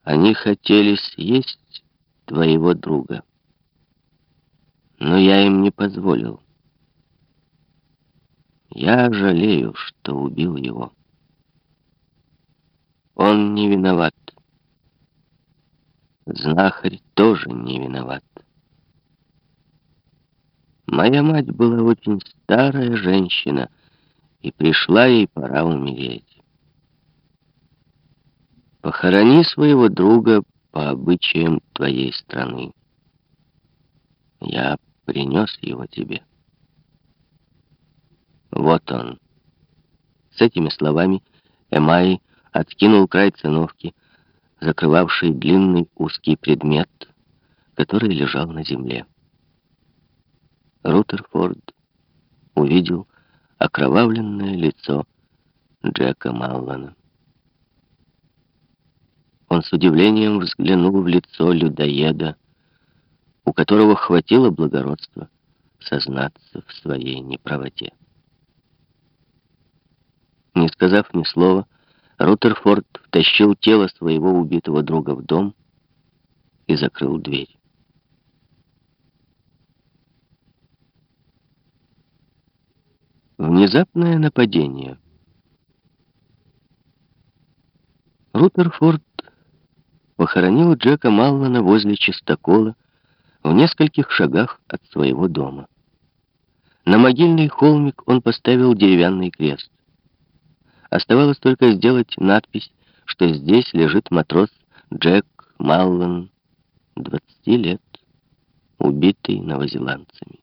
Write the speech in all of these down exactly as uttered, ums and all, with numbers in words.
Они хотели съесть твоего друга, но я им не позволил. Я жалею, что убил его. Он не виноват. Знахарь тоже не виноват. Моя мать была очень старая женщина, и пришла ей пора умереть. Похорони своего друга по обычаям твоей страны. Я принес его тебе. Вот он. С этими словами Эмай откинул край циновки, закрывавший длинный узкий предмет, который лежал на земле. Рутерфорд увидел окровавленное лицо Джека Маллана. Он с удивлением взглянул в лицо людоеда, у которого хватило благородства сознаться в своей неправоте. Не сказав ни слова, Рутерфорд втащил тело своего убитого друга в дом и закрыл дверь. Внезапное нападение. Рутерфорд похоронил Джека Маллана возле чистокола в нескольких шагах от своего дома. На могильный холмик он поставил деревянный крест. Оставалось только сделать надпись, что здесь лежит матрос Джек Маллан, двадцати лет, убитый новозеландцами.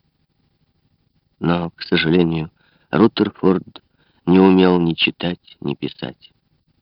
Но, к сожалению, Рутерфорд не умел ни читать, ни писать.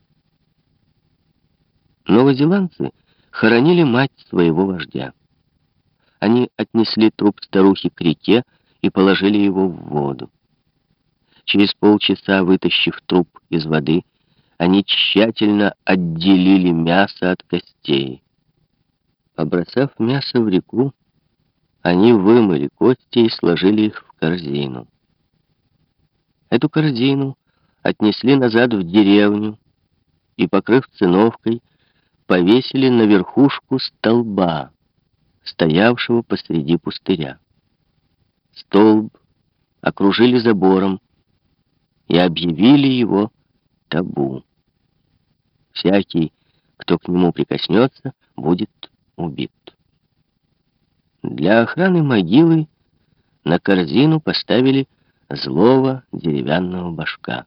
Новозеландцы хоронили мать своего вождя. Они отнесли труп старухи к реке и положили его в воду. Через полчаса, вытащив труп из воды, они тщательно отделили мясо от костей. Побросав мясо в реку, они вымыли кости и сложили их в корзину. Эту корзину отнесли назад в деревню и, покрыв циновкой, повесили на верхушку столба, стоявшего посреди пустыря. Столб окружили забором и объявили его табу. Всякий, кто к нему прикоснется, будет убит. Для охраны могилы на корзину поставили злого деревянного башка.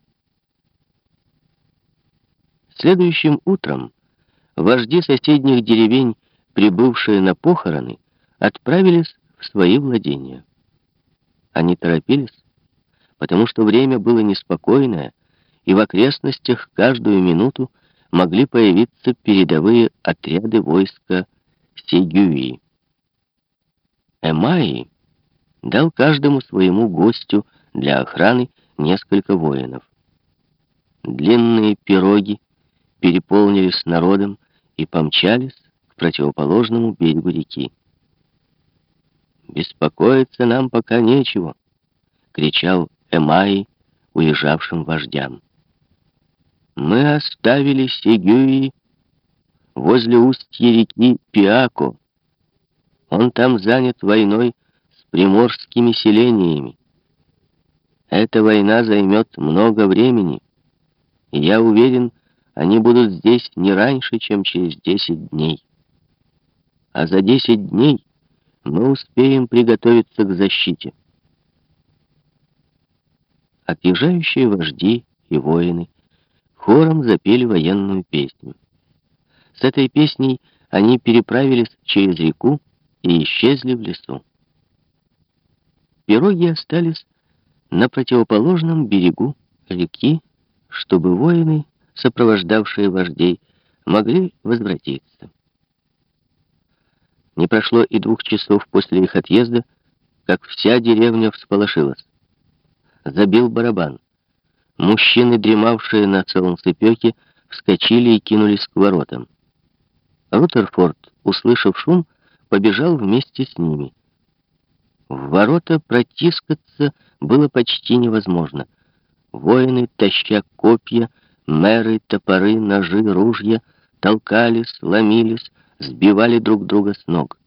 Следующим утром вожди соседних деревень, прибывшие на похороны, отправились в свои владения. Они торопились, потому что время было неспокойное, и в окрестностях каждую минуту могли появиться передовые отряды войска Сигюи. Эмай дал каждому своему гостю для охраны несколько воинов. Длинные пироги переполнились народом и помчались к противоположному берегу реки. «Беспокоиться нам пока нечего», — кричал Эмай уезжавшим вождям. «Мы оставили Сигюи возле устья реки Пиако. Он там занят войной с приморскими селениями. Эта война займет много времени, и я уверен, они будут здесь не раньше, чем через десять дней. А за десять дней мы успеем приготовиться к защите». Отъезжающие вожди и воины хором запели военную песню. С этой песней они переправились через реку и исчезли в лесу. Пироги остались на противоположном берегу реки, чтобы воины, сопровождавшие вождей, могли возвратиться. Не прошло и двух часов после их отъезда, как вся деревня всполошилась. Забил барабан. Мужчины, дремавшие на солнцепёке, вскочили и кинулись к воротам. Рутерфорд, услышав шум, побежал вместе с ними. В ворота протискаться было почти невозможно. Воины, таща копья, мэры, топоры, ножи, ружья, толкались, ломились, сбивали друг друга с ног.